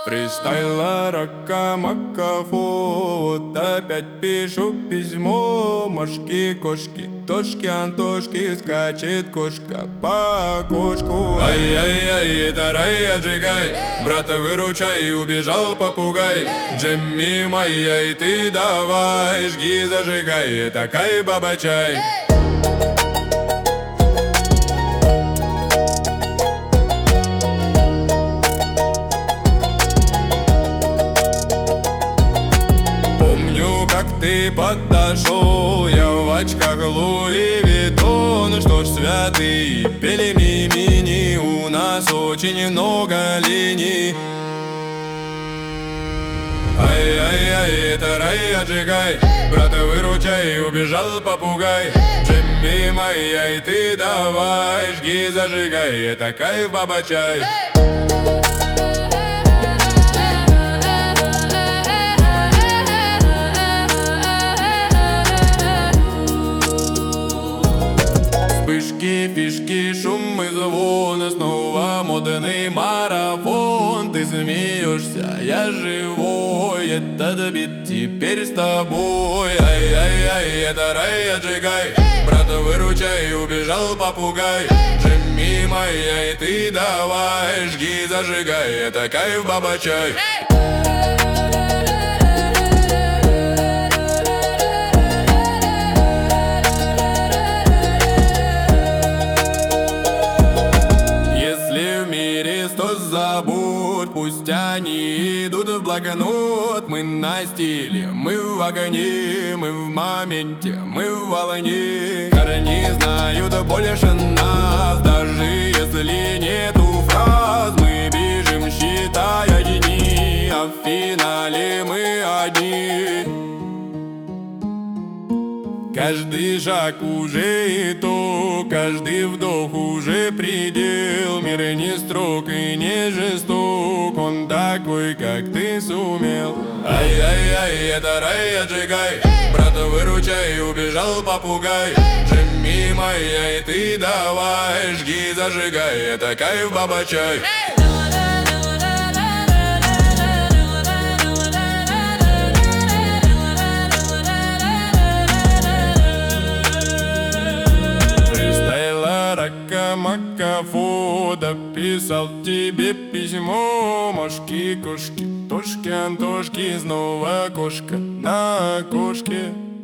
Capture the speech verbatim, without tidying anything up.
Фристайла, рака, мака, вот опять пишу письмо. Мошки, кошки, тошки, антошки, скачет кошка по окошку. Ай-яй-яй, это рай, отжигай, брата выручай, убежал попугай. Джемми моя, и ты давай, жги, зажигай, такая баба-чай. Как ты подошел, я в очках Луи Виттон. Что ж, святые, пели мимини, у нас очень много линий. Ай-яй-яй, это рай, отжигай, брата выручай, убежал попугай. Джемми моя, и ты давай, жги, зажигай, это кайф, баба-чай. Вспышки, фишки, шум и звон, снова модный марафон. Ты смеешься, я живой, этот бит теперь с тобой. Ай-яй-яй, это рай, отжигай, брата выручай, убежал попугай. Джемми моя, и ты давай, жги, зажигай, это кайф, баба-чай. Забудь, пусть они идут в блокнот. Мы на стиле, мы в огне, мы в моменте, мы в волне. Корни знают больше нас, даже если нету фраз. Мы бежим, считая дни, а в финале мы одни. Каждый шаг уже итог, каждый вдох уже предел. Мир не строг и не жесток, он такой, как ты сумел. Ай-яй-яй, это рай, отжигай, брата выручай, убежал попугай. Джемми моя, и ты давай, жги, зажигай, это кайф, баба-чай. Макафо, дописал тебе письмо. Мошки, кошки, тошки, антошки, снова кошка на окошке.